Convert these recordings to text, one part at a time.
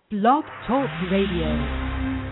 Blog Talk Radio.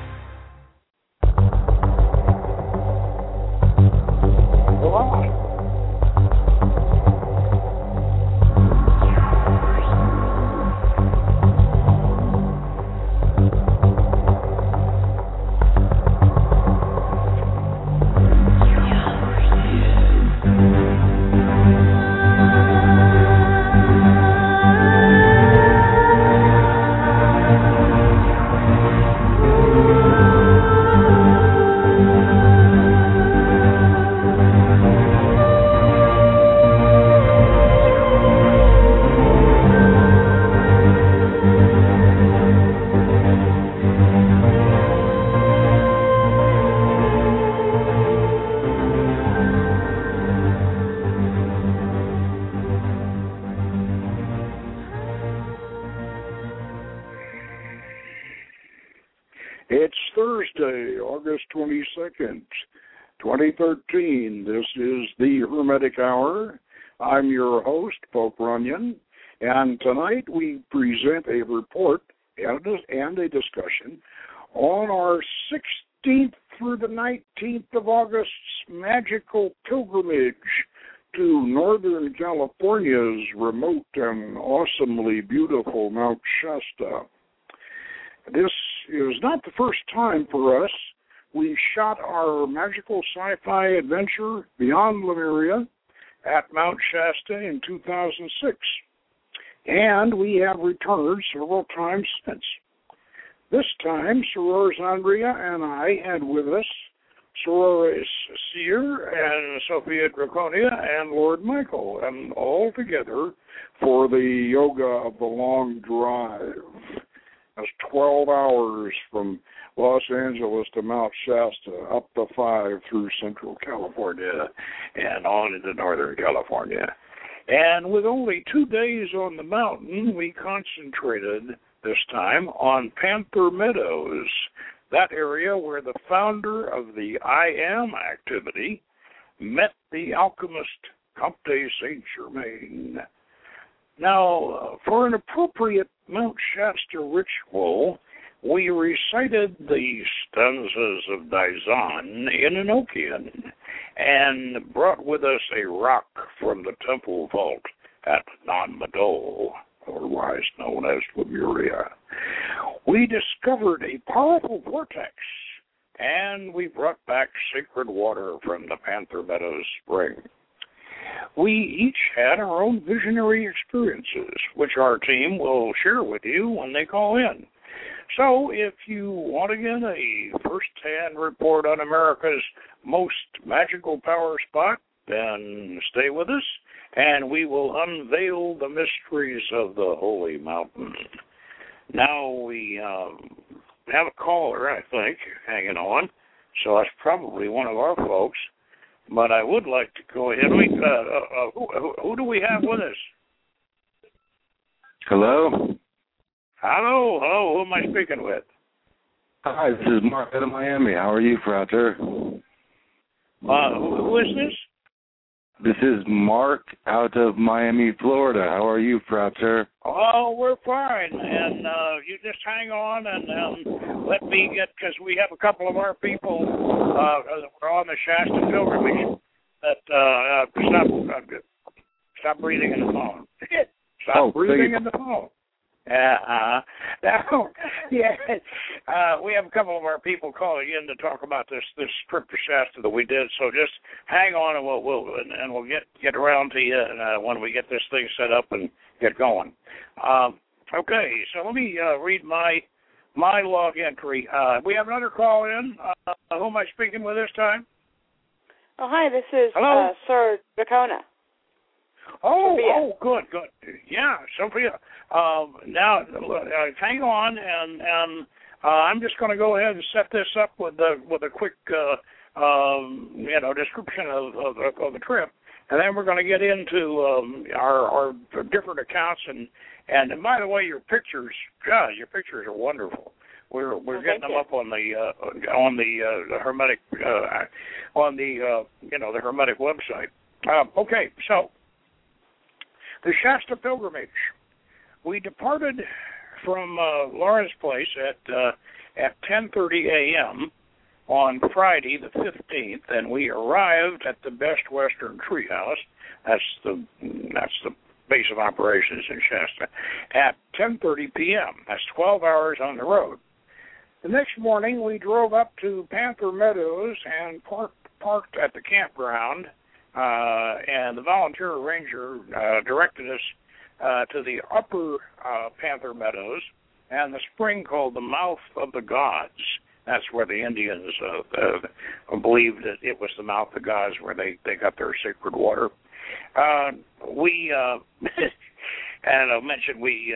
It's Thursday, August 22nd, 2013. This is the Hermetic Hour. I'm your host, Pope Runyon, and tonight we present a report and a discussion on our 16th through the 19th of August's magical pilgrimage to Northern California's remote and awesomely beautiful Mount Shasta. This is not the first time for us. We shot our magical sci-fi adventure Beyond Lemuria at Mount Shasta in 2006, and we have returned several times since. This time, Sorors Andrea and I had with us Sorores Seer and Sophia Draconia and Lord Michael, and all together for the Yoga of the Long Drive. That's 12 hours from Los Angeles to Mount Shasta, up the 5 through Central California and on into Northern California. And with only 2 days on the mountain, we concentrated this time on Panther Meadows, that area where the founder of the I Am activity met the alchemist Comte Saint-Germain. Now, for an appropriate Mount Shasta ritual, we recited the stanzas of Daizan in Enochian and brought with us a rock from the temple vault at Nanmadol, otherwise known as Lemuria. We discovered a powerful vortex, and we brought back sacred water from the Panther Meadows spring. We each had our own visionary experiences, which our team will share with you when they call in. So if you want to get a first-hand report on America's most magical power spot, then stay with us, and we will unveil the mysteries of the Holy Mountain. Now we have a caller, I think, hanging on, so that's probably one of our folks. But I would like to go ahead. Who do we have with us? Hello? Hello. Who am I speaking with? Hi, this is Mark out of Miami. How are you, Frater? Who is this? This is Mark out of Miami, Florida. How are you, Frater? Oh, we're fine. And you just hang on and let me get, because we have a couple of our people that were on the Shasta pilgrimage that stop breathing in the phone. Stop breathing in the phone. We have a couple of our people calling in to talk about this trip to Shasta that we did. So just hang on, and we'll get around to you when we get this thing set up and get going. Okay, so let me read my log entry. We have another call in. Who am I speaking with this time? Oh, hi. This is Sir Dracona. Oh, good. Yeah, Sophia. Now, hang on, and I'm just going to go ahead and set this up with a quick, description of the trip, and then we're going to get into our different accounts. And by the way, your pictures are wonderful. We're getting them up on the Hermetic the Hermetic website. Okay, so the Shasta pilgrimage. We departed from Laura's place at 10:30 a.m. on Friday the 15th, and we arrived at the Best Western Treehouse. That's the base of operations in Shasta at 10:30 p.m. That's 12 hours on the road. The next morning, we drove up to Panther Meadows and parked at the campground, and the volunteer ranger directed us to the upper Panther Meadows and the spring called the Mouth of the Gods. That's where the Indians believed that it was the Mouth of the Gods where they got their sacred water. We and I mentioned we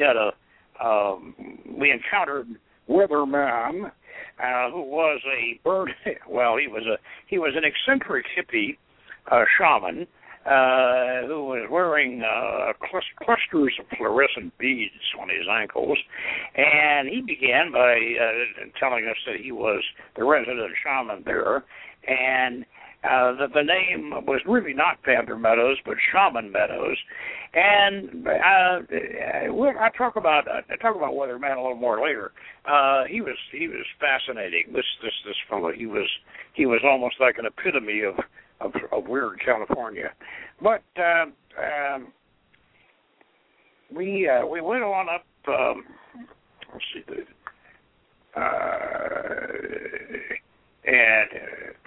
encountered Weatherman, who was a bird. Well, he was an eccentric hippie shaman who was wearing clusters of fluorescent beads on his ankles, and he began by telling us that he was the resident shaman there, and that the name was really not Panther Meadows, but Shaman Meadows. And I talk about Weatherman a little more later. He was fascinating. This fellow. He was almost like an epitome of weird California. But we went on up. Let's see. And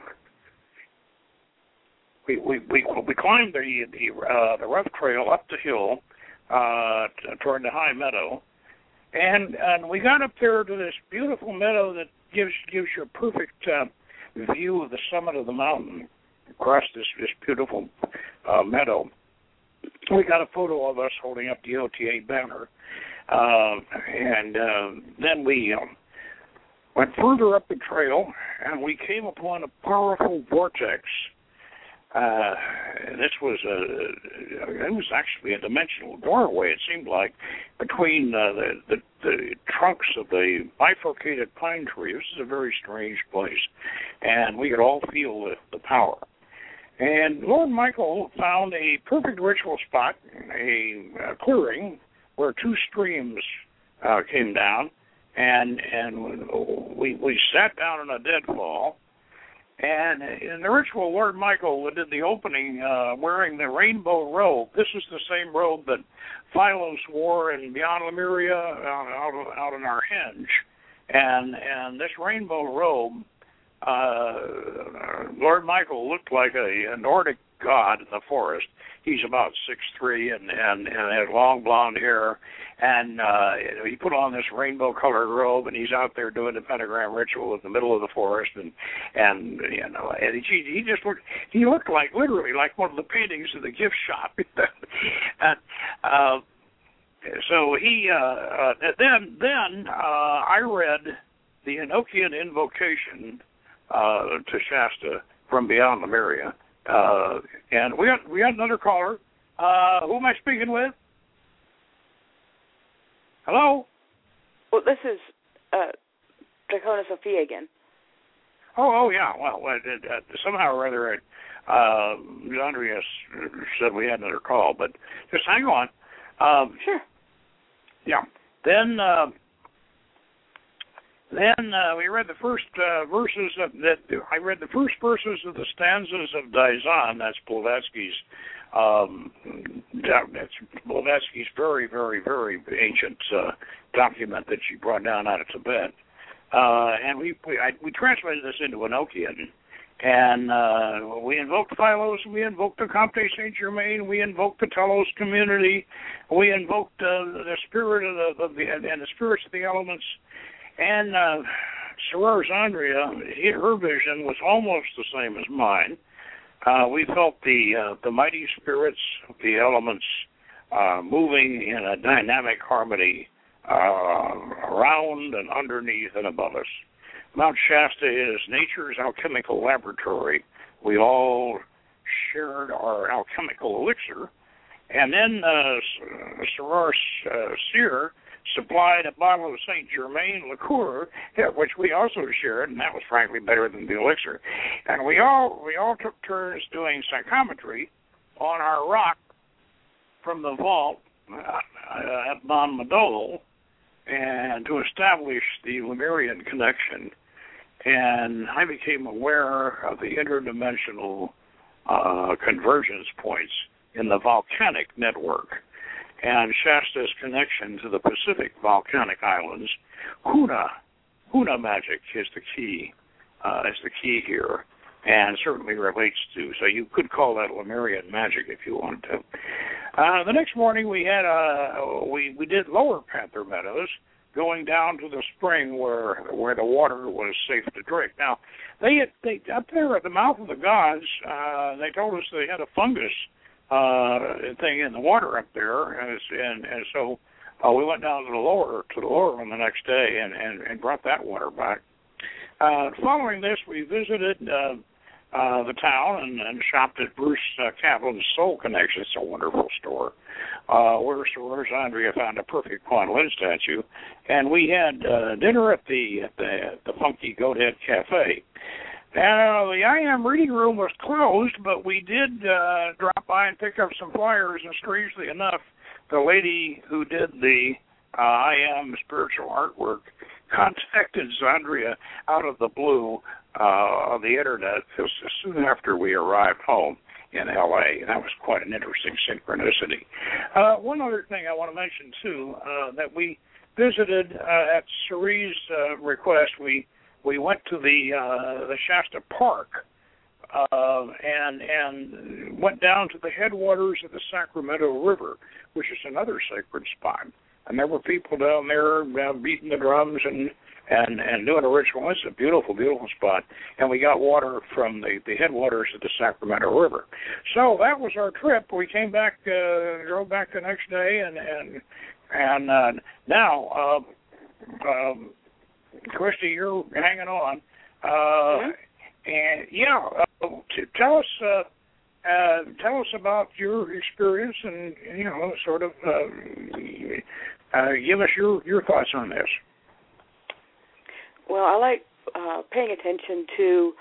we climbed the rough trail up the hill toward the high meadow, and we got up there to this beautiful meadow that gives you a perfect view of the summit of the mountain across this beautiful meadow. We got a photo of us holding up the OTA banner, and then we went further up the trail, and we came upon a powerful vortex. This was it was actually a dimensional doorway, it seemed like, between the trunks of the bifurcated pine tree. This is a very strange place, and we could all feel the power. And Lord Michael found a perfect ritual spot, a clearing where two streams came down, and we sat down in a deadfall. And in the ritual, Lord Michael did the opening wearing the rainbow robe. This is the same robe that Philos wore in Beyond Lemuria out in our henge. And this rainbow robe, Lord Michael looked like a Nordic god in the forest. He's about 6'3" and had long blonde hair, and he put on this rainbow-colored robe, and he's out there doing the pentagram ritual in the middle of the forest, and he looked like literally like one of the paintings in the gift shop. And, so he then I read the Enochian invocation to Shasta from Beyond Lemuria. And we got another caller. Who am I speaking with? Hello? Well, this is Dracona Sophia again. Oh, yeah. Well, somehow or other, Andrea said we had another call, but just hang on. Sure. Yeah. Then we read the first verses I read the first verses of the stanzas of Daizan. That's Blavatsky's. That's Blavatsky's very, very, very ancient document that she brought down out of Tibet, and we translated this into Enochian, and we invoked Philos, we invoked the Comte Saint Germain, we invoked the Telos community, we invoked the spirit of the spirits of the elements. And Soror's Andrea, her vision was almost the same as mine. We felt the mighty spirits of the elements moving in a dynamic harmony around and underneath and above us. Mount Shasta is nature's alchemical laboratory. We all shared our alchemical elixir. And then Soror Seer supplied a bottle of Saint Germain liqueur, which we also shared, and that was frankly better than the elixir. And we all took turns doing psychometry on our rock from the vault at Mount Madol, and to establish the Lemurian connection. And I became aware of the interdimensional convergence points in the volcanic network and Shasta's connection to the Pacific volcanic islands. Huna magic is the key here, and certainly relates to. So you could call that Lemurian magic if you wanted to. The next morning we had we did Lower Panther Meadows, going down to the spring where the water was safe to drink. Now, they up there at the mouth of the gods, they told us they had a fungus thing in the water up there, and so we went down to the lower one the next day and brought that water back. Following this, we visited the town and shopped at Bruce Kaplan's Soul Connection. It's a wonderful store. Whereas Andrea found a perfect Quan Lin statue, and we had dinner at the Funky Goathead Cafe. And the I Am reading room was closed, but we did drop by and pick up some flyers, and strangely enough, the lady who did the I Am spiritual artwork contacted Zandria out of the blue on the Internet soon after we arrived home in L.A. That was quite an interesting synchronicity. One other thing I want to mention, too, that we visited at Cerie's request, we went to the Shasta Park and went down to the headwaters of the Sacramento River, which is another sacred spot. And there were people down there beating the drums and doing a ritual. It's a beautiful, beautiful spot. And we got water from the headwaters of the Sacramento River. So that was our trip. We came back, drove back the next day, and now, Christy, you're hanging on. And tell us about your experience, and sort of give us your thoughts on this. Well, I like paying attention to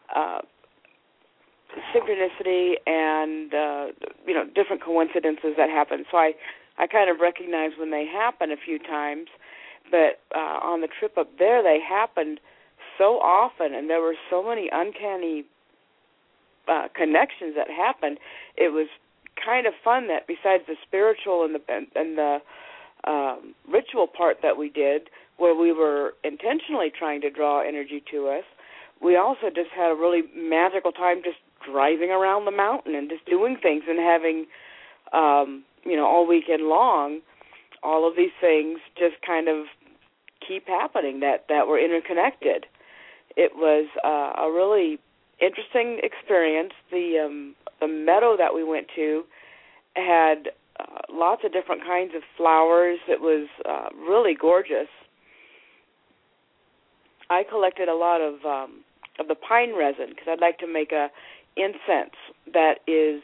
synchronicity and different coincidences that happen. So I kind of recognize when they happen a few times, but on the trip up there, they happened so often, and there were so many uncanny connections that happened. It was kind of fun that besides the spiritual and the ritual part that we did, where we were intentionally trying to draw energy to us, we also just had a really magical time just driving around the mountain and just doing things and having, all weekend long, all of these things just kind of keep happening that were interconnected. It was a really interesting experience. The meadow that we went to had lots of different kinds of flowers. It was really gorgeous. I collected a lot of the pine resin because I'd like to make a incense that is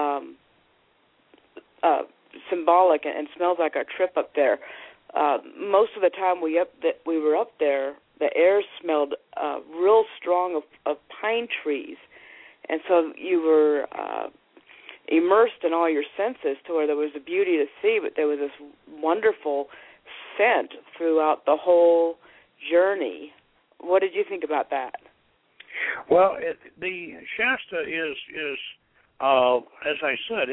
symbolic and smells like our trip up there. Most of the time we were up there, the air smelled real strong of pine trees, and so you were immersed in all your senses to where there was a beauty to see, but there was this wonderful scent throughout the whole journey. What did you think about that? Well, the Shasta is as I said,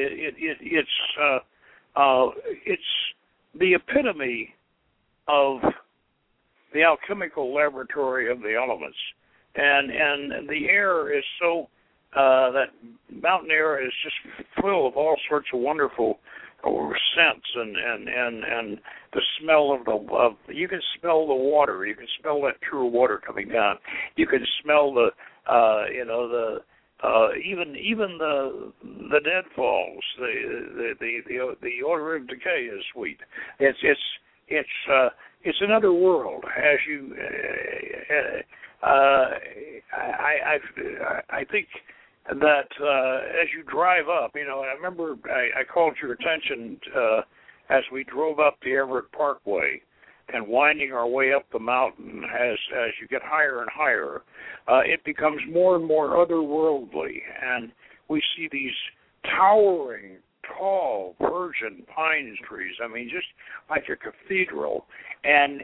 it's the epitome of the alchemical laboratory of the elements, and the air is so that mountain air is just full of all sorts of wonderful scents and the smell of you can smell the water. You can smell that pure water coming down. You can smell the even the deadfalls. The odor of decay is sweet. It's another world. As you, I think that as you drive up, I remember I called your attention as we drove up the Everett Parkway and winding our way up the mountain. As you get higher and higher, it becomes more and more otherworldly, and we see these towering, tall virgin pine trees. I mean, just like a cathedral, and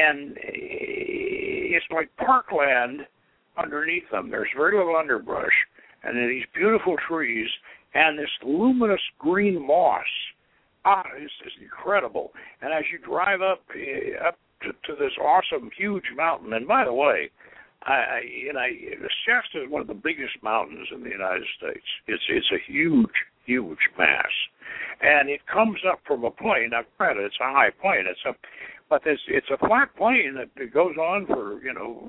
it's like parkland underneath them. There's very little underbrush, and then these beautiful trees and this luminous green moss. It's incredible. And as you drive up to this awesome, huge mountain, and by the way, Shasta is one of the biggest mountains in the United States. It's a huge, huge mass, and it comes up from a plain. Now, granted, it's a high plain. But it's a flat plain that goes on for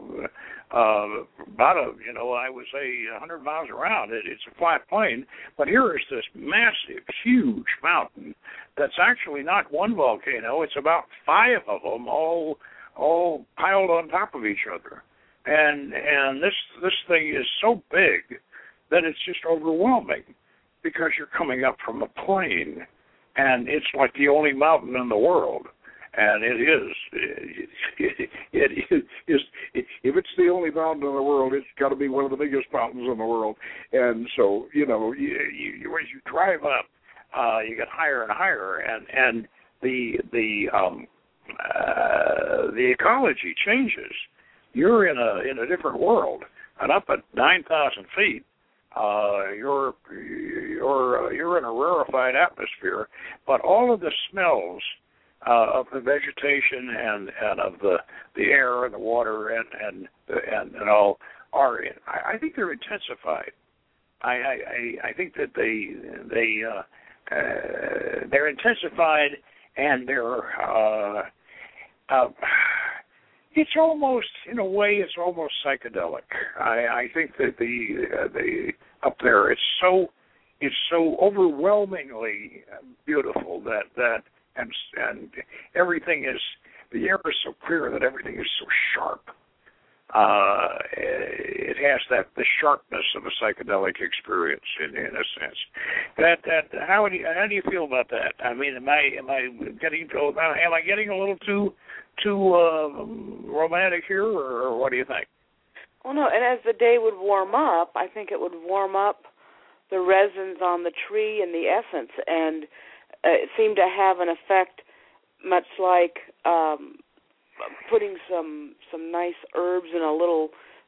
about I would say 100 miles around. It's a flat plain, but here is this massive, huge mountain that's actually not one volcano. It's about 5 of them, all piled on top of each other, and this thing is so big that it's just overwhelming because you're coming up from a plain, and it's like the only mountain in the world. And it is. If it's the only mountain in the world, it's got to be one of the biggest mountains in the world. And so, as you drive up, you get higher and higher, and the ecology changes. You're in a different world, and up at 9,000 feet, you're in a rarefied atmosphere. But all of the smells of the vegetation and of the air and the water and all are, I think they're intensified. I think that they're intensified, and they're it's almost, in a way, it's almost psychedelic. I think that the up there, it's so overwhelmingly beautiful that and everything is, the air is so clear that everything is so sharp. It has the sharpness of a psychedelic experience in a sense. How do you feel about that? I mean, am I getting a little too romantic here, or what do you think? Well, no. And as the day would warm up, I think it would warm up the resins on the tree and the essence, and it seemed to have an effect, much like putting some nice herbs in a little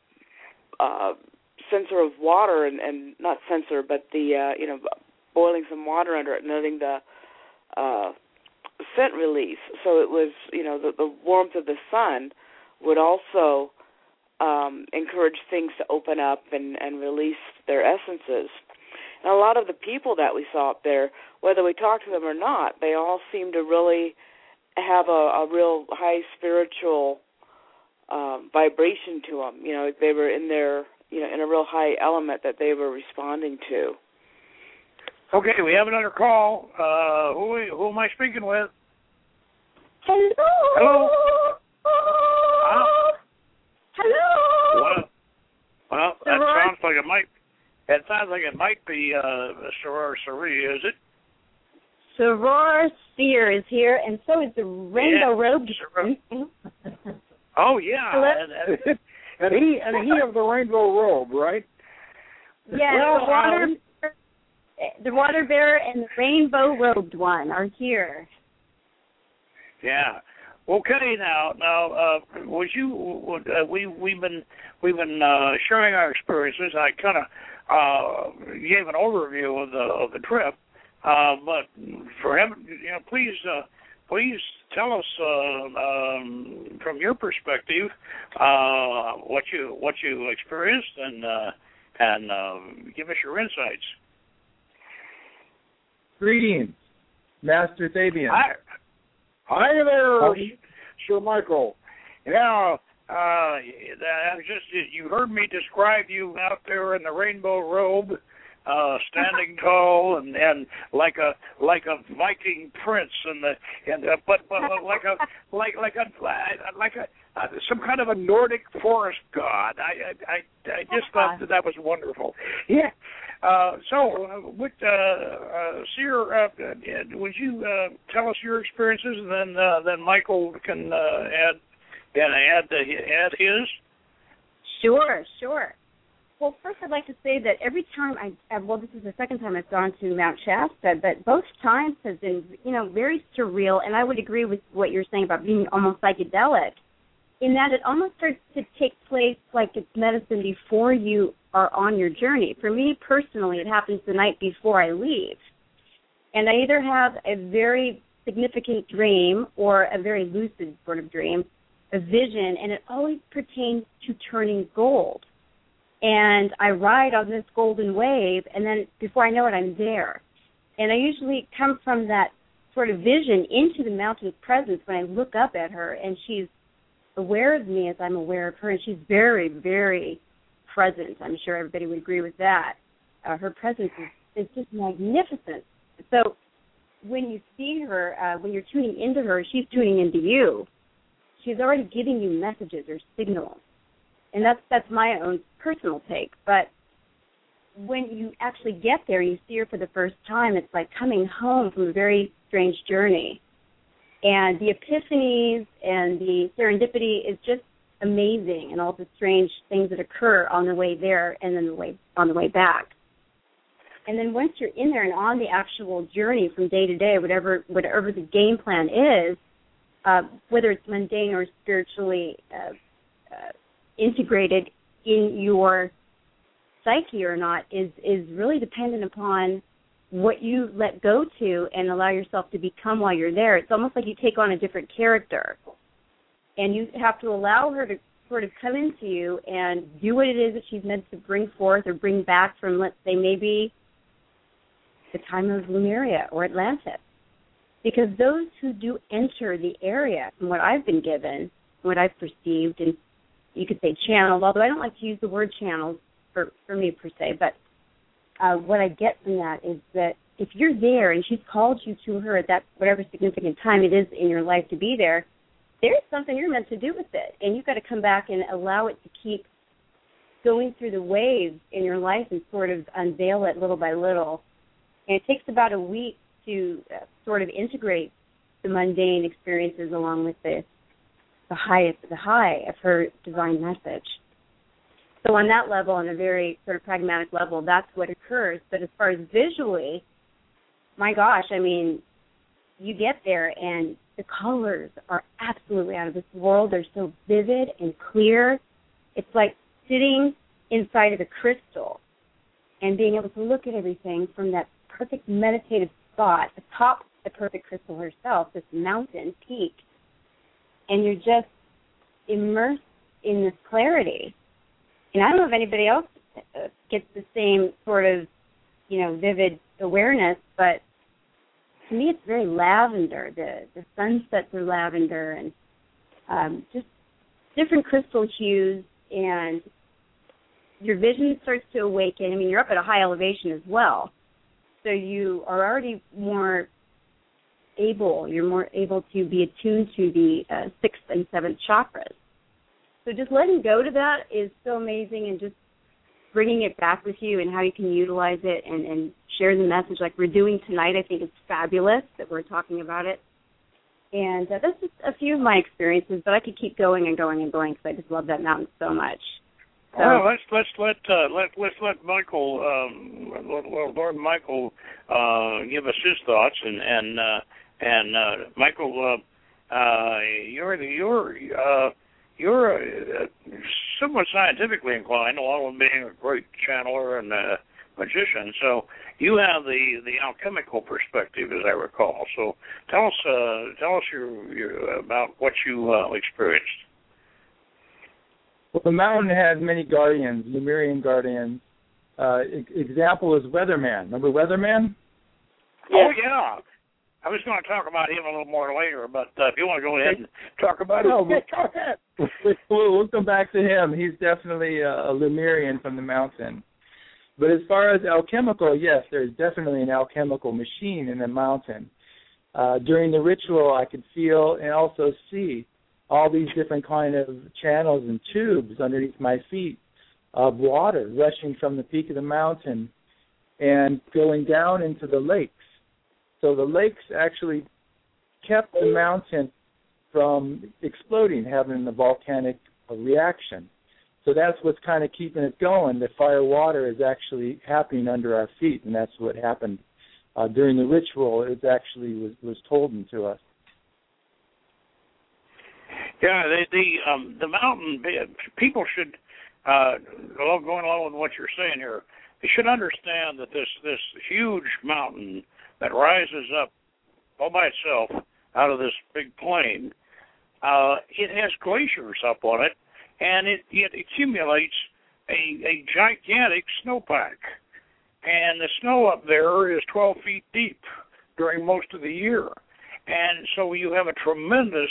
censer of water, and not censer, but the boiling some water under it and letting the scent release. So it was, the warmth of the sun would also encourage things to open up and release their essences. And a lot of the people that we saw up there, whether we talked to them or not, they all seemed to really have a real high spiritual vibration to them. They were in their, in a real high element that they were responding to. Okay, we have another call. Who am I speaking with? Hello. Hello. Well, that sounds like it might. It sounds like it might be Soror Sari, is it? Soror Seer is here, and so is the rainbow robed. Oh yeah, and he of the rainbow robe, right? Yeah, the water bearer and the rainbow robed one are here. Yeah. Okay, now, we've been sharing our experiences. I kind of gave an overview of the trip, but for him, please tell us from your perspective what you experienced and give us your insights. Greetings, Master Sabian. Hi there, Sir Michael. Yeah, you heard me describe you out there in the rainbow robe, standing tall and like a Viking prince, but like some kind of a Nordic forest god. I just thought that was wonderful. Yeah. So, Seer, would you tell us your experiences, and then Michael can add his? Sure. Well, first I'd like to say that every time this is the second time I've gone to Mount Shasta, but both times have been, very surreal, and I would agree with what you're saying about being almost psychedelic, in that it almost starts to take place like it's medicine before you are on your journey. For me personally, it happens the night before I leave, and I either have a very significant dream or a very lucid sort of dream, a vision, and it always pertains to turning gold. And I ride on this golden wave, and then before I know it, I'm there. And I usually come from that sort of vision into the mountain's presence when I look up at her, and she's aware of me as I'm aware of her, and she's very, very present. I'm sure everybody would agree with that. Her presence is just magnificent. So when you see her, when you're tuning into her, she's tuning into you. She's already giving you messages or signals. And that's my own personal take. But when you actually get there, you see her for the first time, it's like coming home from a very strange journey. And the epiphanies and the serendipity is just amazing, and all the strange things that occur on the way there and then on the way back. And then once you're in there and on the actual journey from day to day, whatever the game plan is, whether it's mundane or spiritually integrated in your psyche or not is really dependent upon what you let go to and allow yourself to become while you're there. It's almost like you take on a different character, and you have to allow her to sort of come into you and do what it is that she's meant to bring forth or bring back from, let's say, maybe the time of Lemuria or Atlantis. Because those who do enter the area, from what I've been given, what I've perceived, and you could say channeled, although I don't like to use the word channeled for me per se, but what I get from that is that if you're there and she's called you to her at that whatever significant time it is in your life to be there, there's something you're meant to do with it, and you've got to come back and allow it to keep going through the waves in your life and sort of unveil it little by little. And it takes about a week to sort of integrate the mundane experiences along with the high of her divine message. So on that level, on a very sort of pragmatic level, that's what occurs. But as far as visually, my gosh, I mean, you get there and the colors are absolutely out of this world. They're so vivid and clear. It's like sitting inside of a crystal and being able to look at everything from that perfect meditative spot atop the perfect crystal herself, this mountain peak. And you're just immersed in this clarity. And I don't know if anybody else gets the same sort of, vivid awareness, but to me it's very lavender. The sunsets are lavender and just different crystal hues, and your vision starts to awaken. I mean, you're up at a high elevation as well, so you are already more able to be attuned to the 6th and 7th chakras. So just letting go to that is so amazing, and just bringing it back with you and how you can utilize it and share the message like we're doing tonight. I think it's fabulous that we're talking about it. And that's just a few of my experiences, but I could keep going and going and going because I just love that mountain so much. So, well, let's let Michael, Lord Michael, give us his thoughts, and Michael, you're somewhat scientifically inclined, along with being a great channeler and a magician. So you have the alchemical perspective, as I recall. So tell us your about what you experienced. Well, the mountain has many guardians, Lemurian guardians. Example is Weatherman. Remember Weatherman? Yes. Oh yeah. I was going to talk about him a little more later, but if you want to go ahead and talk about him, go ahead. We'll come back to him. He's definitely a Lemurian from the mountain. But as far as alchemical, yes, there's definitely an alchemical machine in the mountain. During the ritual, I could feel and also see all these different kind of channels and tubes underneath my feet of water rushing from the peak of the mountain and going down into the lakes. So the lakes actually kept the mountain from exploding, having a volcanic reaction. So that's what's kind of keeping it going. The fire water is actually happening under our feet, and that's what happened during the ritual. It actually was told to us. Yeah, the mountain people should going along with what you're saying here. They should understand that this huge mountain that rises up all by itself out of this big plain, it has glaciers up on it, and it accumulates a gigantic snowpack. And the snow up there is 12 feet deep during most of the year. And so you have a tremendous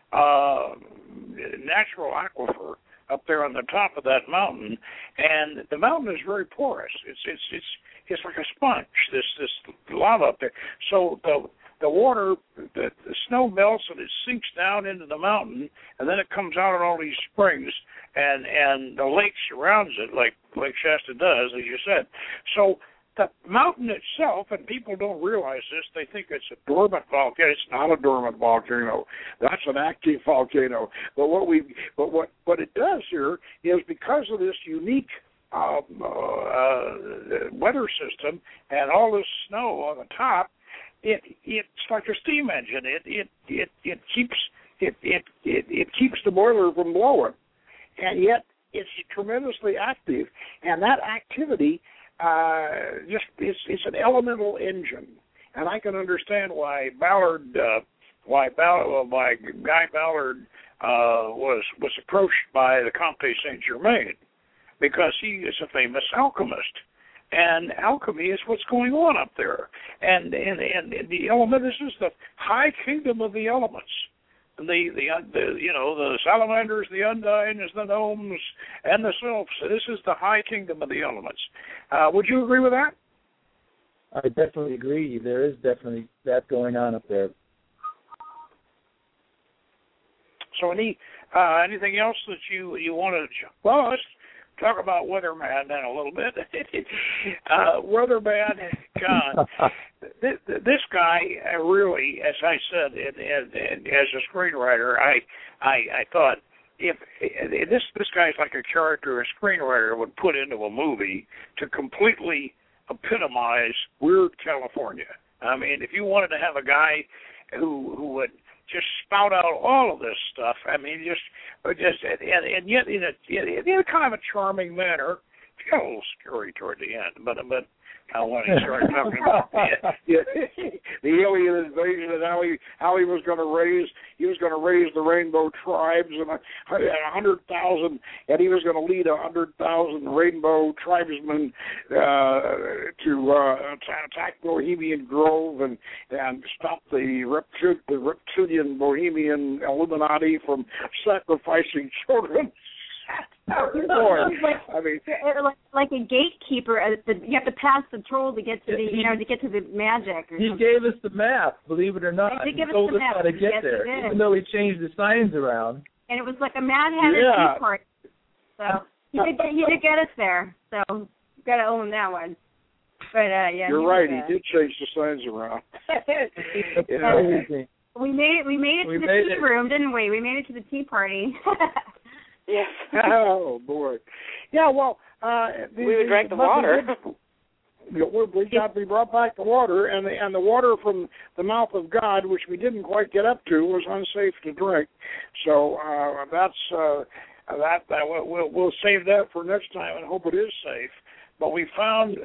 natural aquifer up there on the top of that mountain, and the mountain is very porous. It's like a sponge. This lava up there. So the water, the snow melts and it sinks down into the mountain, and then it comes out in all these springs, and the lake surrounds it like Lake Shasta does, as you said. So the mountain itself, and people don't realize this, they think it's a dormant volcano. It's not a dormant volcano. That's an active volcano. But what it does here is, because of this unique weather system and all this snow on the top, it's like a steam engine. It keeps the boiler from blowing, and yet it's tremendously active, and that activity it's an elemental engine, and I can understand why Guy Ballard was approached by the Comte Saint-Germain, because he is a famous alchemist, and alchemy is what's going on up there, and the element, this is the high kingdom of the elements. The salamanders, the undines, the gnomes, and the sylphs. This is the high kingdom of the elements. Would you agree with that? I definitely agree. There is definitely that going on up there. So anything else that you want to? Well, let's talk about Weatherman then a little bit. Weatherman, God, this guy really, as I said, as a screenwriter, I thought if this guy's like a character a screenwriter would put into a movie to completely epitomize weird California. I mean, if you wanted to have a guy who would just spout out all of this stuff, I mean, and yet in a kind of a charming manner. It got a little scary toward the end, but when he started talking about the alien invasion and how he was going to raise the rainbow tribes and 100,000, and he was going to lead 100,000 rainbow tribesmen to attack Bohemian Grove and stop the reptilian Bohemian Illuminati from sacrificing children. Like a gatekeeper, you have to pass the troll to get to the magic. He gave us the map, believe it or not. He told us how to get there, even though he changed the signs around. And it was like a Mad Hatter Tea Party. So he did get us there. So you got to own that one. But you're right. He did change the signs around. We made it to the tea room, didn't we? We made it to the tea party. Yes. Oh boy. Yeah. Well, we drank the water. We brought back the water, and the water from the mouth of God, which we didn't quite get up to, was unsafe to drink. So we'll save that for next time and hope it is safe. But we found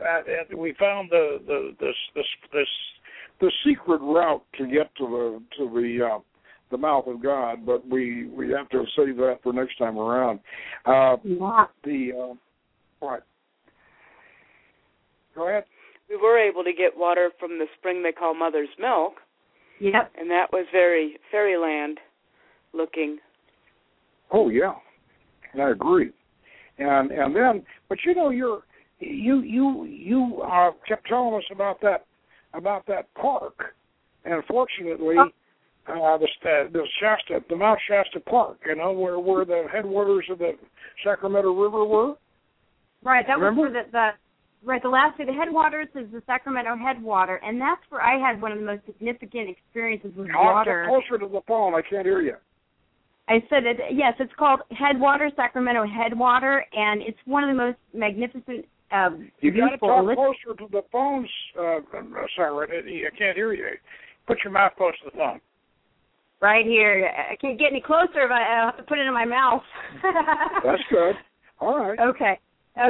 the secret route to get to the mouth of God, but we have to save that for next time around. What? Go ahead. We were able to get water from the spring they call Mother's Milk. Yep. And that was very fairyland looking. Oh yeah, I agree. And then, but you kept telling us about that park, and fortunately. The Mount Shasta Park, where the headwaters of the Sacramento River were. Right, that Remember? was for the headwaters is the Sacramento headwater, and that's where I had one of the most significant experiences with water. Closer to the phone, I can't hear you. I said it. Yes, it's called Headwater, Sacramento Headwater, and it's one of the most magnificent. You got to talk elixir. closer to the phone, Sarah. I can't hear you. Put your mouth close to the phone. Right here. I can't get any closer if I have to put it in my mouth. That's good. All right. Okay.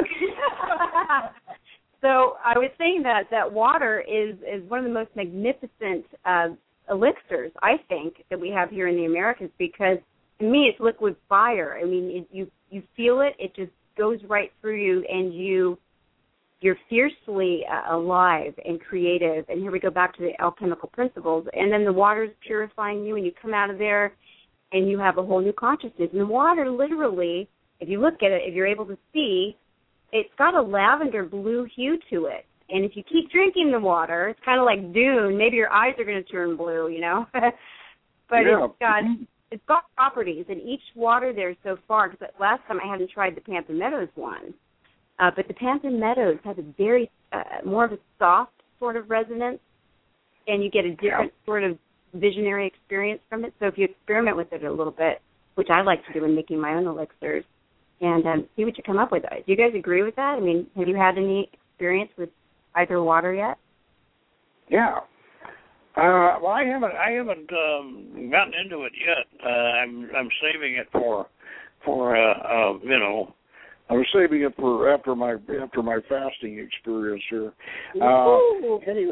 So I was saying that water is one of the most magnificent elixirs, I think, that we have here in the Americas, because to me it's liquid fire. I mean, you feel it. It just goes right through you, and you're fiercely alive and creative. And here we go back to the alchemical principles. And then the water's purifying you, and you come out of there, and you have a whole new consciousness. And the water, literally, if you look at it, if you're able to see, it's got a lavender blue hue to it. And if you keep drinking the water, it's kind of like Dune. Maybe your eyes are going to turn blue, you know. But yeah. It's got properties, and each water there so far, because last time I hadn't tried the Panther Meadows one, but the Panther Meadows has a very, more of a soft sort of resonance, and you get a different sort of visionary experience from it. So if you experiment with it a little bit, which I like to do in making my own elixirs, and see what you come up with. Do you guys agree with that? I mean, have you had any experience with either water yet? Yeah. Well, I haven't gotten into it yet. I'm saving it for you know. I'm saving it for after my fasting experience here. Anyway,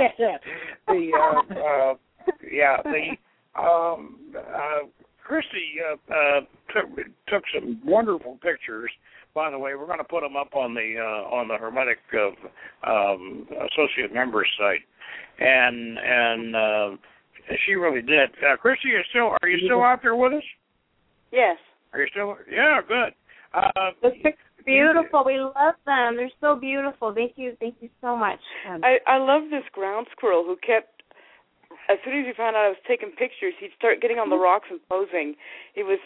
Christy took some wonderful pictures. By the way, we're going to put them up on the Hermetic Associate Members site, and she really did. Christy, are you still out there with us? Yes. Are you still? Yeah, good. Those pictures are beautiful. We love them. They're so beautiful. Thank you so much. I love this ground squirrel who kept, as soon as he found out I was taking pictures, he'd start getting on the rocks and posing. He was.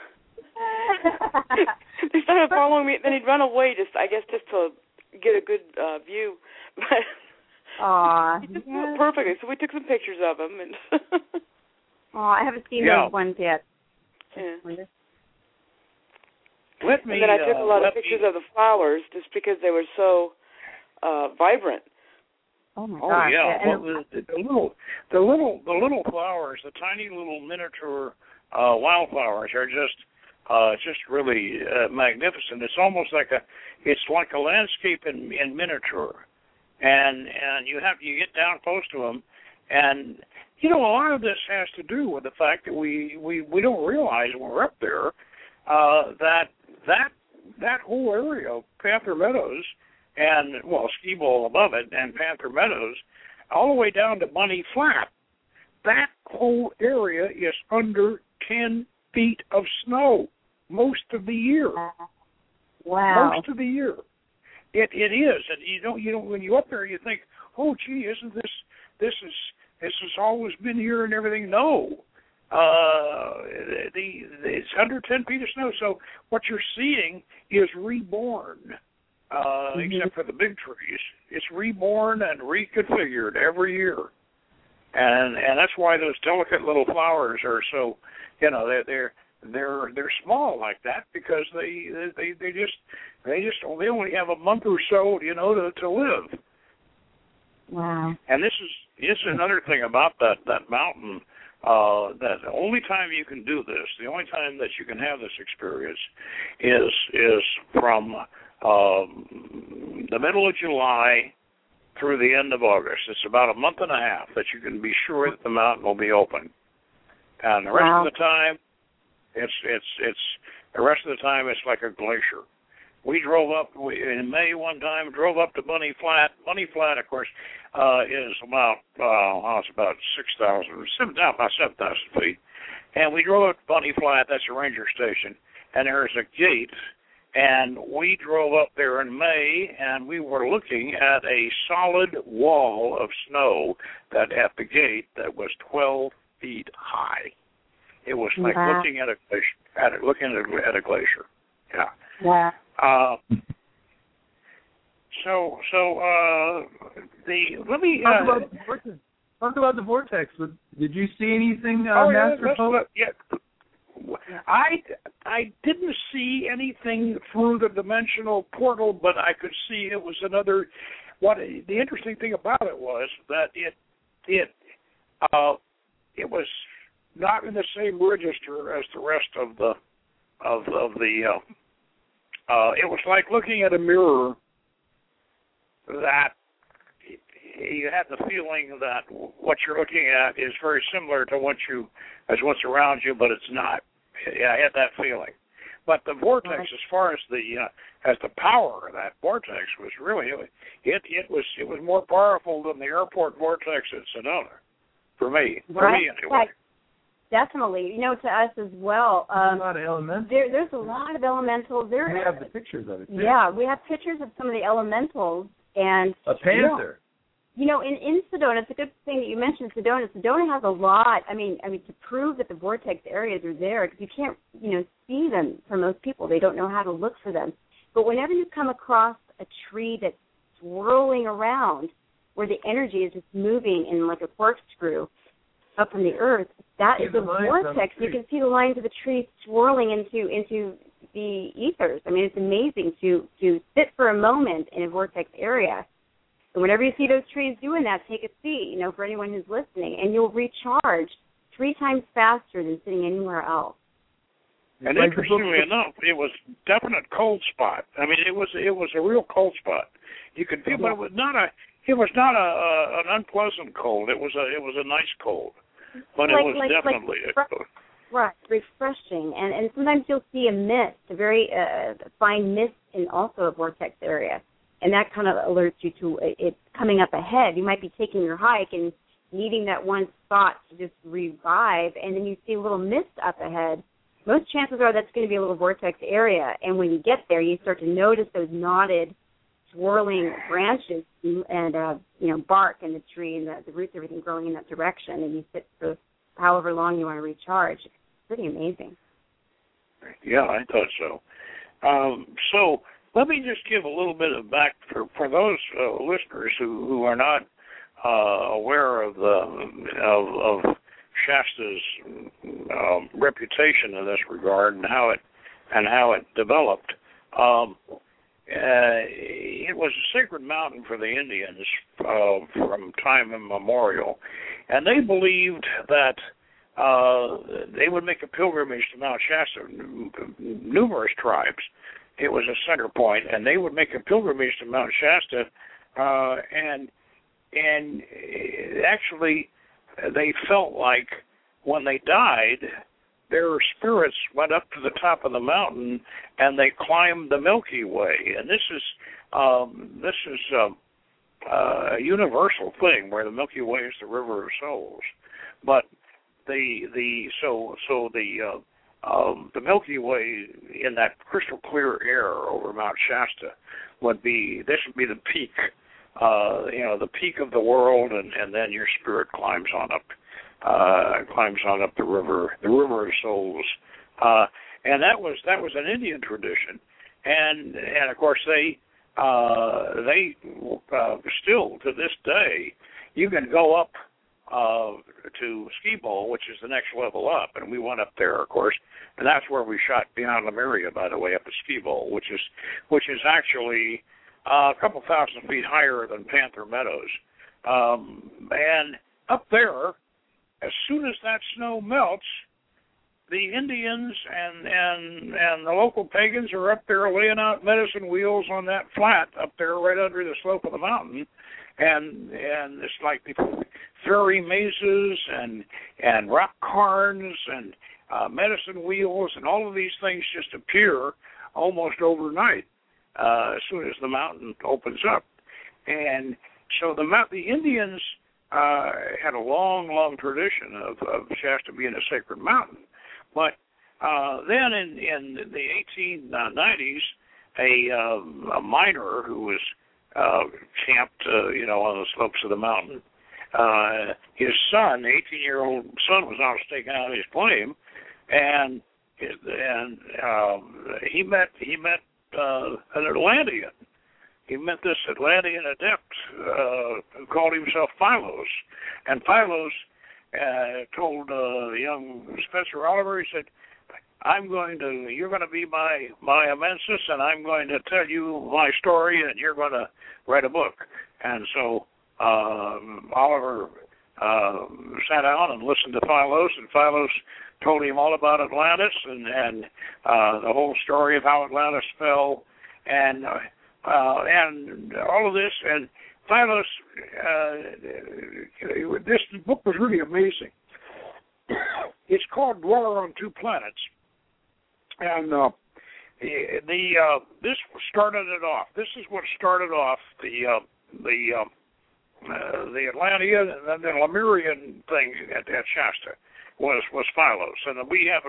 They started following me, then he'd run away, just to get a good view. But he just did perfectly. So we took some pictures of him, and I haven't seen those ones yet. Yeah. And then I took a lot of pictures of the flowers, just because they were so vibrant. Oh my gosh! Yeah. The little flowers, the tiny little miniature wildflowers, are just really magnificent. It's almost like a landscape in miniature, and you get down close to them, and you know, a lot of this has to do with the fact that we don't realize when we're up there that whole area of Panther Meadows and Ski Bowl above it and Panther Meadows, all the way down to Bunny Flat, that whole area is under 10 feet of snow most of the year. Wow. Most of the year. It is. And you don't when you're up there you think, oh gee, isn't this has always been here and everything? No. It's under 10 feet of snow, so what you're seeing is reborn, except for the big trees. It's reborn and reconfigured every year, and that's why those delicate little flowers are so, you know, they're small like that, because they only have a month or so, you know, to live. Wow. And this is another thing about that mountain. That the only time you can do this, the only time that you can have this experience, is from the middle of July through the end of August. It's about a month and a half that you can be sure that the mountain will be open, and the rest of the time, it's like a glacier. We drove up in May one time. Drove up to Bunny Flat. Bunny Flat, of course, is about 7,000 feet. And we drove up to Bunny Flat. That's a ranger station, and there's a gate. And we drove up there in May, and we were looking at a solid wall of snow at the gate that was 12 feet high. It was like looking at a glacier. Yeah. Wow. Let me talk about the vortex. Did you see anything, Master Pope? I didn't see anything through the dimensional portal, but I could see it was another. The interesting thing about it was that it was not in the same register as the rest of the it was like looking at a mirror that you had the feeling that what you're looking at is very similar to what's around you, but it's not. I had that feeling. But the vortex, as far as the power of that vortex, was really it was more powerful than the airport vortex at Sedona for me. For me anyway. Right. Definitely. To us as well. There's a lot of elementals. There's a lot of elementals. We have the pictures of it, too. Yeah, we have pictures of some of the elementals. And a panther. In Sedona, it's a good thing that you mentioned Sedona. Sedona has a lot. I mean, to prove that the vortex areas are there, because you can't, see them for most people. They don't know how to look for them. But whenever you come across a tree that's swirling around, where the energy is just moving in like a corkscrew up from the earth, that is a vortex. You can see the lines of the tree swirling into the ethers. I mean, it's amazing to sit for a moment in a vortex area. And whenever you see those trees doing that, take a seat, for anyone who's listening, and you'll recharge 3 times faster than sitting anywhere else. And interestingly enough, it was definite cold spot. I mean, it was a real cold spot. You could feel, but it was not an unpleasant cold. It was a nice cold, but it was definitely a cold. Right, refreshing, and sometimes you'll see a mist, a very fine mist in also a vortex area, and that kind of alerts you to it coming up ahead. You might be taking your hike and needing that one spot to just revive, and then you see a little mist up ahead. Most chances are that's going to be a little vortex area, and when you get there, you start to notice those knotted, swirling branches and bark in the tree and the roots, everything growing in that direction, and you sit for however long you want to recharge. It's pretty amazing. Yeah, I thought so. So let me just give a little bit of back for those listeners who are not aware of Shasta's reputation in this regard and how it developed. It was a sacred mountain for the Indians from time immemorial, and they believed that they would make a pilgrimage to Mount Shasta. Numerous tribes. It was a center point, and they would make a pilgrimage to Mount Shasta, and actually they felt like when they died, their spirits went up to the top of the mountain and they climbed the Milky Way. And this is a universal thing where the Milky Way is the river of souls. But the Milky Way in that crystal clear air over Mount Shasta would be the peak, the peak of the world, and then your spirit climbs on up the river of souls, and that was an Indian tradition, and of course they still to this day you can go up to Ski Bowl, which is the next level up, and we went up there, of course, and that's where we shot Beyond Lemuria, by the way, up at Ski Bowl, which is actually a couple thousand feet higher than Panther Meadows, and up there, as soon as that snow melts, the Indians and the local pagans are up there laying out medicine wheels on that flat up there right under the slope of the mountain, and it's like the fairy mazes and rock cairns and medicine wheels and all of these things just appear almost overnight as soon as the mountain opens up, and so the Indians had a long tradition of Shasta being a sacred mountain. But then in the 1890s, a miner who was camped, on the slopes of the mountain, his son, the 18-year-old son, was out staking out his claim, and he met an Atlantean. He met this Atlantean adept who called himself Philos. And Philos told young Spencer Oliver, he said, you're going to be my amanuensis, and I'm going to tell you my story, and you're going to write a book. And so Oliver sat down and listened to Philos, and Philos told him all about Atlantis and the whole story of how Atlantis fell, and all of this. And Philos, this book was really amazing. It's called Dweller on Two Planets, and this started it off. This is what started off the Atlantean and the Lemurian thing at Shasta was Philos, and we have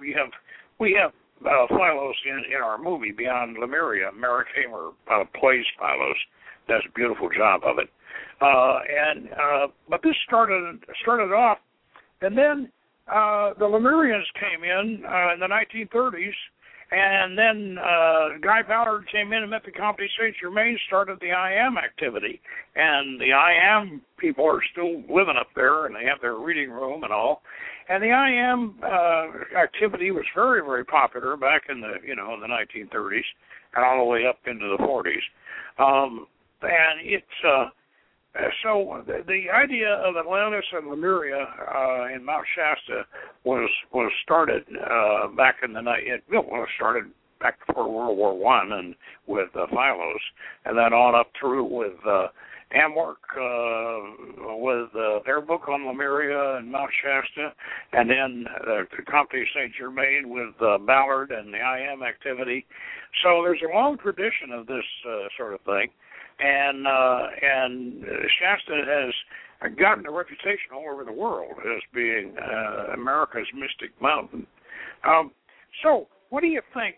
Philos in our movie Beyond Lemuria. Merrick Hamer plays Philos, does a beautiful job of it, but this started off, and then the Lemurians came in the 1930s. And then Guy Ballard came in and met the Comte de Saint-Germain, started the IM activity. And the IM people are still living up there, and they have their reading room and all. And the IM activity was very, very popular back in the in the 1930s and all the way up into the 40s. And it's so the idea of Atlantis and Lemuria in Mount Shasta was started back in the night. It started back before World War I and with Philos, and then on up through with Amorc with their book on Lemuria and Mount Shasta, and then the Comte de Saint-Germain with Ballard and the IM activity. So there's a long tradition of this sort of thing. And Shasta has gotten a reputation all over the world as being America's mystic mountain. So, what do you think,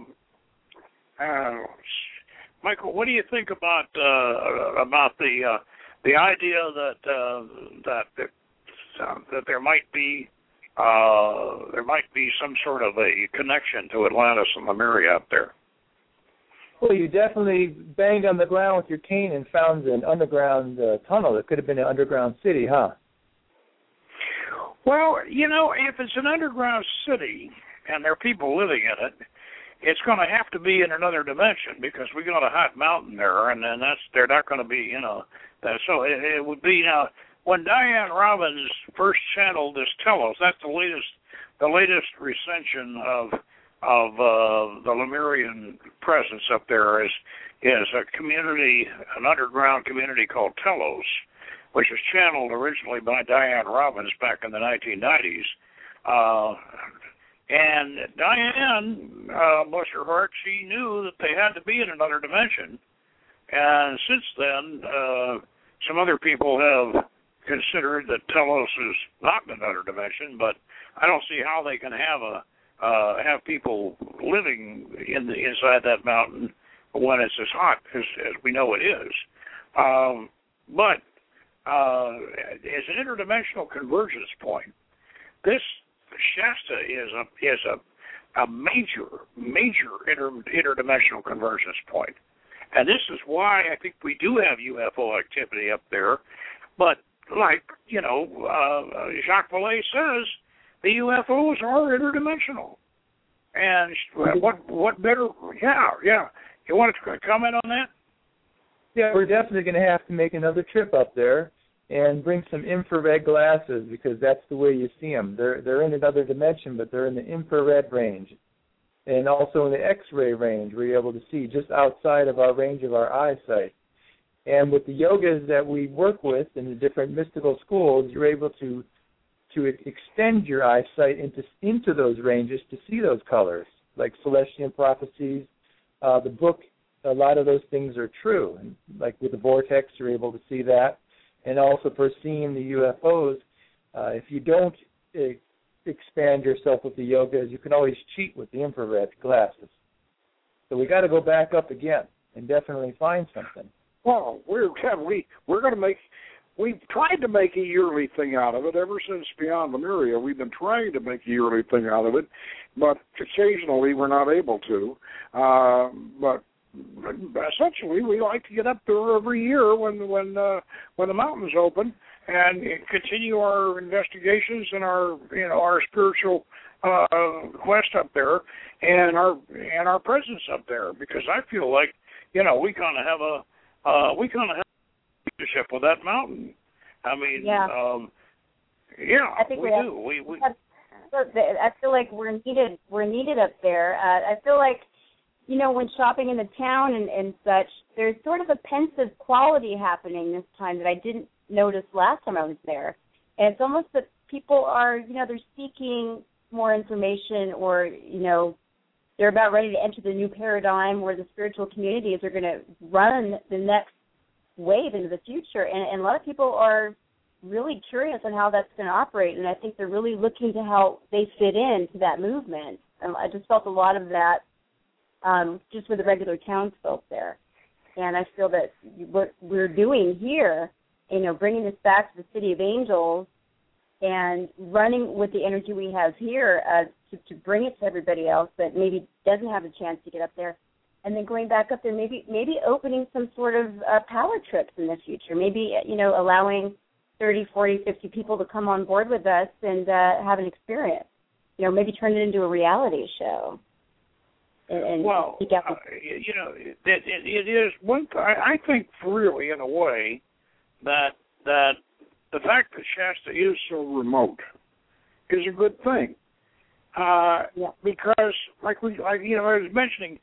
Michael? What do you think about the idea that there might be some sort of a connection to Atlantis and Lemuria up there? Well, you definitely banged on the ground with your cane and found an underground tunnel. It could have been an underground city, huh? Well, if it's an underground city and there are people living in it, it's going to have to be in another dimension because we got a hot mountain there, and then they're not going to be, so it would be now. When Diane Robbins first channeled this Telos, that's the latest recension of the Lemurian presence up there is a community, an underground community called Telos, which was channeled originally by Diane Robbins back in the 1990s. And Diane, bless her heart, she knew that they had to be in another dimension. And since then, some other people have considered that Telos is not in another dimension, but I don't see how they can have people living inside that mountain when it's as hot as we know it is. But as an interdimensional convergence point, this Shasta is a major interdimensional convergence point. And this is why I think we do have UFO activity up there. But like, Jacques Vallée says, the UFOs are interdimensional. And what better? Yeah. You want to comment on that? Yeah, we're definitely going to have to make another trip up there and bring some infrared glasses because that's the way you see them. They're in another dimension, but they're in the infrared range. And also in the X-ray range, where you're able to see just outside of our range of our eyesight. And with the yogas that we work with in the different mystical schools, you're able to extend your eyesight into those ranges to see those colors, like Celestian Prophecies. The book, a lot of those things are true. And like with the vortex, you're able to see that. And also for seeing the UFOs, if you don't expand yourself with the yogas, you can always cheat with the infrared glasses. So we got to go back up again and definitely find something. Well, we're going to make. We've tried to make a yearly thing out of it ever since Beyond Lemuria. We've been trying to make a yearly thing out of it, but occasionally we're not able to. But essentially, we like to get up there every year when the mountains open and continue our investigations and our spiritual quest up there and our presence up there, because I feel like, you know, we kind of have leadership with that mountain. I mean, yeah, I think we do. I feel like we're needed up there. I feel like, you know, when shopping in the town and such, there's sort of a pensive quality happening this time that I didn't notice last time I was there. And it's almost that people are, you know, they're seeking more information, or, you know, they're about ready to enter the new paradigm where the spiritual communities are going to run the next wave into the future. And a lot of people are really curious on how that's going to operate, and I think they're really looking to how they fit into that movement. And I just felt a lot of that just with the regular townsfolk there. And I feel that what we're doing here, you know, bringing this back to the City of Angels and running with the energy we have here to bring it to everybody else that maybe doesn't have a chance to get up there, and then going back up there, maybe opening some sort of power trips in the future, maybe, you know, allowing 30, 40, 50 people to come on board with us and have an experience. You know, maybe turn it into a reality show. And well, you know, it is one. I think really, in a way, that the fact that Shasta is so remote is a good thing. Because, like you know, I was mentioning,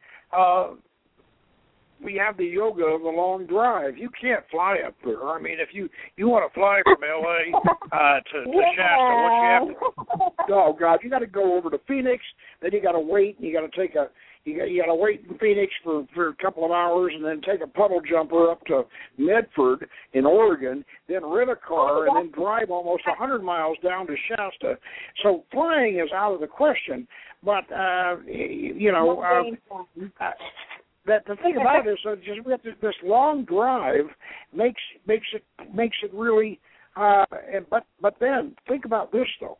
we have the yoga of the long drive. You can't fly up there. I mean, if you want to fly from L.A. to Shasta, what you have to, oh God, you got to go over to Phoenix. Then you got to wait, and you got to take you got to wait in Phoenix for a couple of hours, and then take a puddle jumper up to Medford in Oregon, then rent a car, and then drive almost 100 miles down to Shasta. So flying is out of the question. But you know. That the thing about it is that just we have this long drive makes it really. But then think about this though.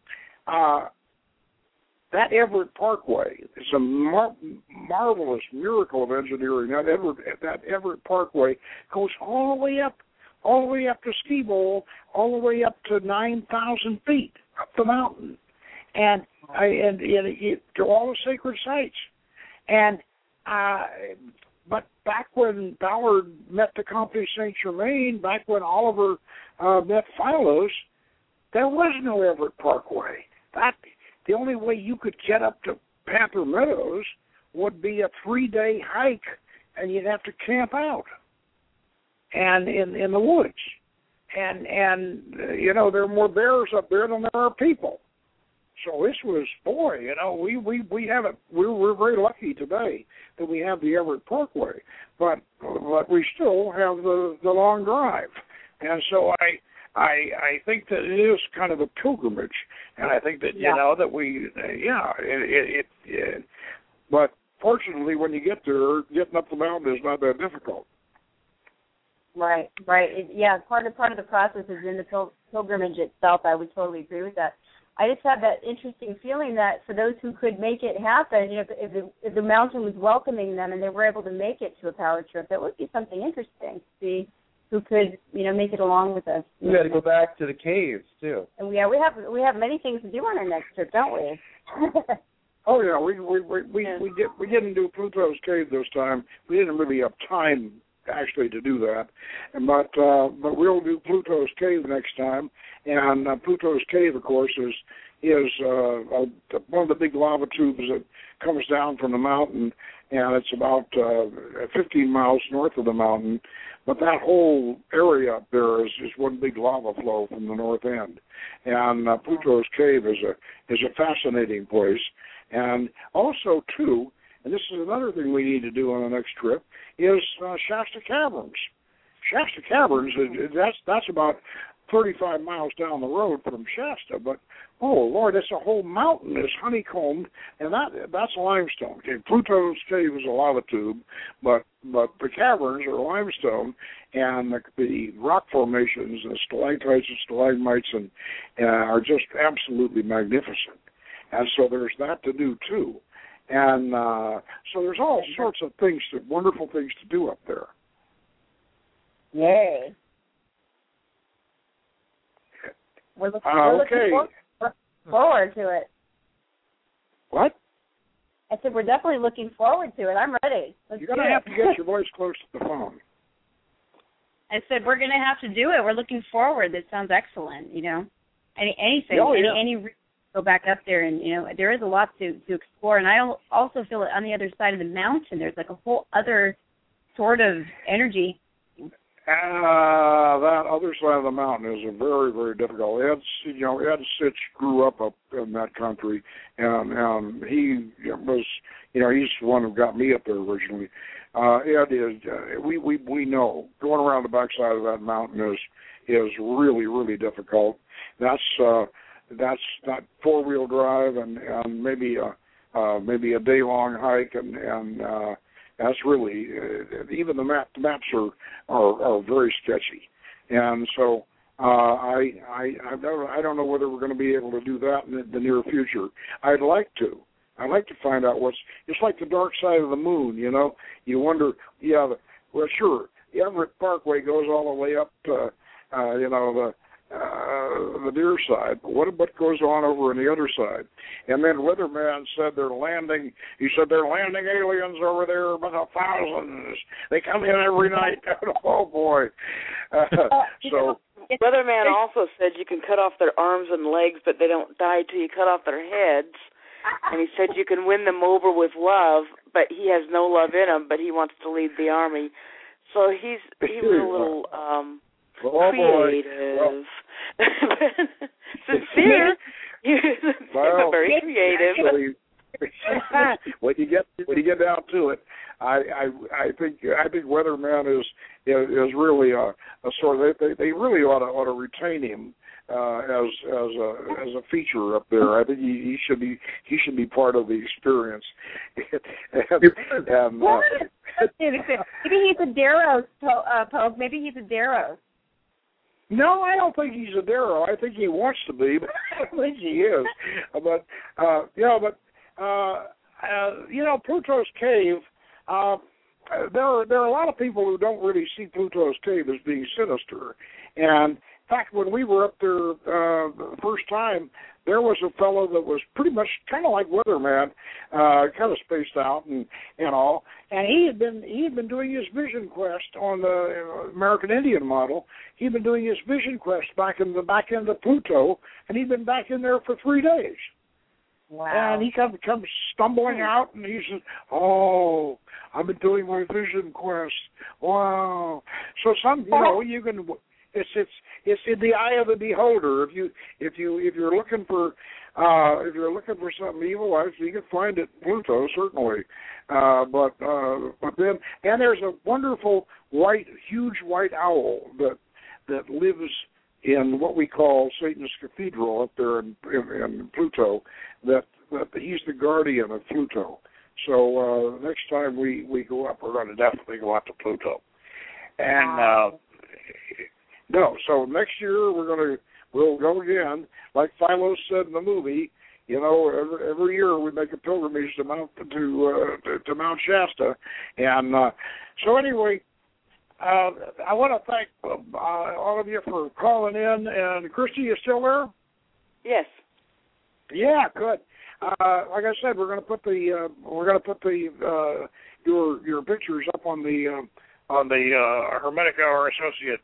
That Everett Parkway is a marvelous miracle of engineering. That Everett Parkway goes all the way up to Ski Bowl, all the way up to 9,000 feet up the mountain, and to all the sacred sites, and. But back when Ballard met the Comte de Saint-Germain, back when Oliver met Philos, there was no Everett Parkway. The only way you could get up to Panther Meadows would be a 3-day hike, and you'd have to camp out and in the woods. And you know, there are more bears up there than there are people. So this was, boy, you know, we have it. We're very lucky today that we have the Everett Parkway, but we still have the long drive, and so I think that it is kind of a pilgrimage, and I think that you know that we but fortunately when you get there, getting up the mountain is not that difficult. Right. Part of the process is in the pilgrimage itself. I would totally agree with that. I just have that interesting feeling that for those who could make it happen, you know, if the mountain was welcoming them and they were able to make it to a power trip, that would be something interesting to see who could, you know, make it along with us. We got to go back to the caves too. And we have many things to do on our next trip, don't we? Oh yeah, we didn't do Pluto's Cave this time. We didn't really have time actually to do that, but we'll do Pluto's Cave next time. And Pluto's Cave, of course, is one of the big lava tubes that comes down from the mountain, and it's about 15 miles north of the mountain. But that whole area up there is one big lava flow from the north end. And Pluto's Cave is a fascinating place. And also, too, and this is another thing we need to do on the next trip, is Shasta Caverns. Shasta Caverns, that's about 35 miles down the road from Shasta, but oh Lord, that's a whole mountain is honeycombed, and that's limestone. Okay, Pluto's Cave is a lava tube, but the caverns are limestone, and the rock formations, the stalactites and stalagmites, and are just absolutely magnificent. And so there's that to do too, and so there's all sorts of wonderful things to do up there. Yay. We're looking forward to it. What? I said we're definitely looking forward to it. I'm ready. You're going to have to get your voice close to the phone. I said we're going to have to do it. We're looking forward. That sounds excellent. Anything, any go back up there, and there is a lot to explore. And I also feel that on the other side of the mountain, there's like a whole other sort of energy. That other side of the mountain is a very, very difficult. Ed Sitch grew up in that country, and he was, he's the one who got me up there originally. Ed is, we know going around the backside of that mountain is really, really difficult. That's not 4-wheel drive and maybe a day-long hike, and that's really even the maps are very sketchy, and so I don't know whether we're going to be able to do that in the near future. I'd like to find out it's like the dark side of the moon. You wonder. Well, sure, the Everett Parkway goes all the way up to the near side, but what goes on over on the other side? And then Weatherman said they're landing aliens over there by the thousands. They come in every night. Oh boy. So Weatherman also said you can cut off their arms and legs, but they don't die till you cut off their heads. And he said you can win them over with love, but he has no love in him, but he wants to lead the army. So he was a little creative. Well, sincere. Very creative. When you get down to it, I think Weatherman is really a sort of they really ought to retain him as a feature up there. I think he should be part of the experience. and maybe he's a Darrow, Pope. Maybe he's a Darrow. No, I don't think he's a Darrow. I think he wants to be, but I don't think he is. But Pluto's Cave. There are a lot of people who don't really see Pluto's Cave as being sinister. And in fact, when we were up there the first time, there was a fellow that was pretty much kind of like Weatherman, kind of spaced out and all. And he had been doing his vision quest on the American Indian model. He'd been doing his vision quest back in the back end of Pluto, and he'd been back in there for 3 days. Wow. And he comes stumbling out, and he says, "Oh, I've been doing my vision quest. Wow!" So you can. It's in the eye of the beholder. If you're looking for something evil, you can find it in Pluto certainly. But then there's a wonderful huge white owl that lives in what we call Satan's Cathedral up there in Pluto. That he's the guardian of Pluto. So next time we go up, we're going to definitely go out to Pluto. And no, so next year we'll go again. Like Philo said in the movie, every year we make a pilgrimage to Mount Shasta. And so anyway, I want to thank all of you for calling in. And Christy, you still there? Yes. Yeah, good. Like I said, we're going to put your pictures up on the Hermetic Hour Associate,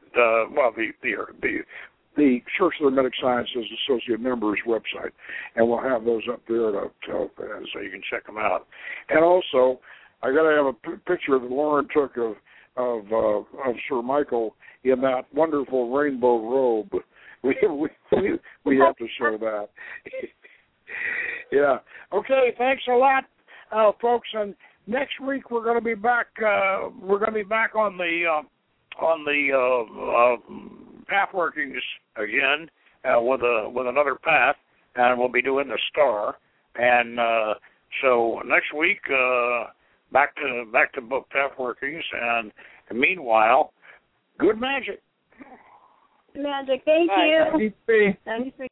the Church of Hermetic Sciences Associate Members website, and we'll have those up there so you can check them out. And also, I got to have a picture that Lauren took of Sir Michael in that wonderful rainbow robe. We have to show that. Yeah. Okay. Thanks a lot, folks. And next week we're going to be back. We're going to be back on the path workings again with another path, and we'll be doing the star. And so next week, back to book path workings. And meanwhile, good magic. Magic. Thank you. 93. 93.